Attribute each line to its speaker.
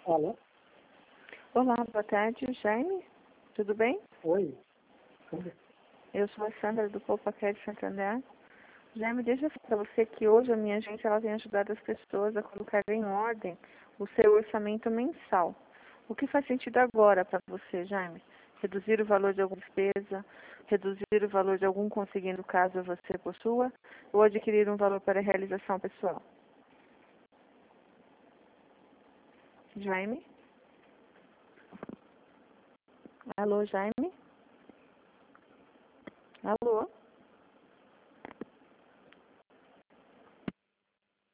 Speaker 1: Alô?
Speaker 2: Olá, boa tarde, Jaime. Tudo bem?
Speaker 1: Oi. Tudo?
Speaker 2: Eu sou a Sandra do Poupaquer de Santander. Jaime, deixa eu falar para você que hoje a minha agência ela tem ajudado as pessoas a colocar em ordem o seu orçamento mensal. O que faz sentido agora para você, Jaime? Reduzir o valor de alguma despesa, reduzir o valor de algum consignado caso você possua, ou adquirir um valor para realização pessoal? Jaime? Alô, Jaime? Alô?